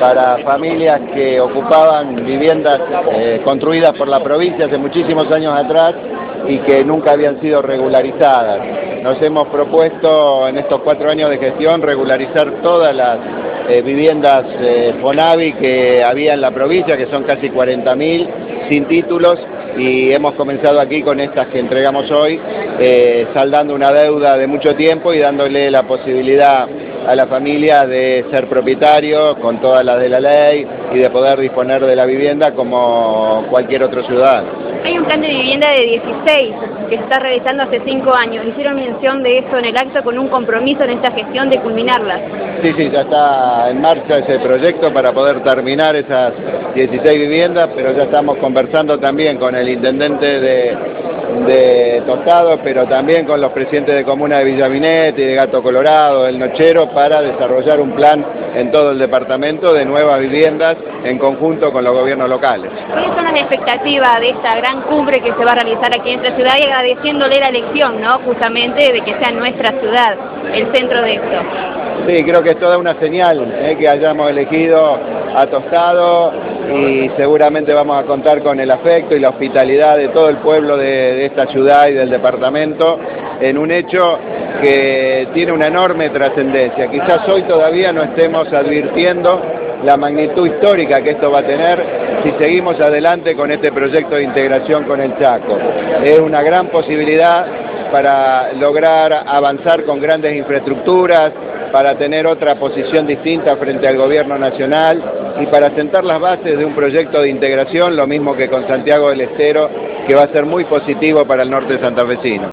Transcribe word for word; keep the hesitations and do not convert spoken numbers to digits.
para familias que ocupaban viviendas eh, construidas por la provincia hace muchísimos años atrás y que nunca habían sido regularizadas. Nos hemos propuesto en estos cuatro años de gestión regularizar todas las eh, viviendas eh, Fonavi que había en la provincia, que son casi cuarenta mil, sin títulos, y hemos comenzado aquí con estas que entregamos hoy, eh, saldando una deuda de mucho tiempo y dándole la posibilidad a la familia de ser propietario con todas las de la ley y de poder disponer de la vivienda como cualquier otro ciudadano. Hay un plan de vivienda de dieciséis que se está realizando hace cinco años. Hicieron mención de eso en el acto con un compromiso en esta gestión de culminarlas. Sí, sí, ya está en marcha ese proyecto para poder terminar esas dieciséis viviendas, pero ya estamos conversando también con el intendente de, de Tostado, pero también con los presidentes de comuna de Villaminete y de Gato Colorado, del Nochero, para desarrollar un plan en todo el departamento de nuevas viviendas en conjunto con los gobiernos locales. ¿Cuáles son las expectativas de esta gran cumbre que se va a realizar aquí en nuestra ciudad y agradeciéndole la elección, ¿no?, justamente de que sea nuestra ciudad el centro de esto? Sí, creo que es toda una señal eh, que hayamos elegido a Tostado y seguramente vamos a contar con el afecto y la hospitalidad de todo el pueblo de, de esta ciudad y del departamento en un hecho que tiene una enorme trascendencia. Quizás hoy todavía no estemos advirtiendo la magnitud histórica que esto va a tener si seguimos adelante con este proyecto de integración con el Chaco. Es una gran posibilidad para lograr avanzar con grandes infraestructuras, para tener otra posición distinta frente al gobierno nacional y para sentar las bases de un proyecto de integración, lo mismo que con Santiago del Estero, que va a ser muy positivo para el norte santafesino.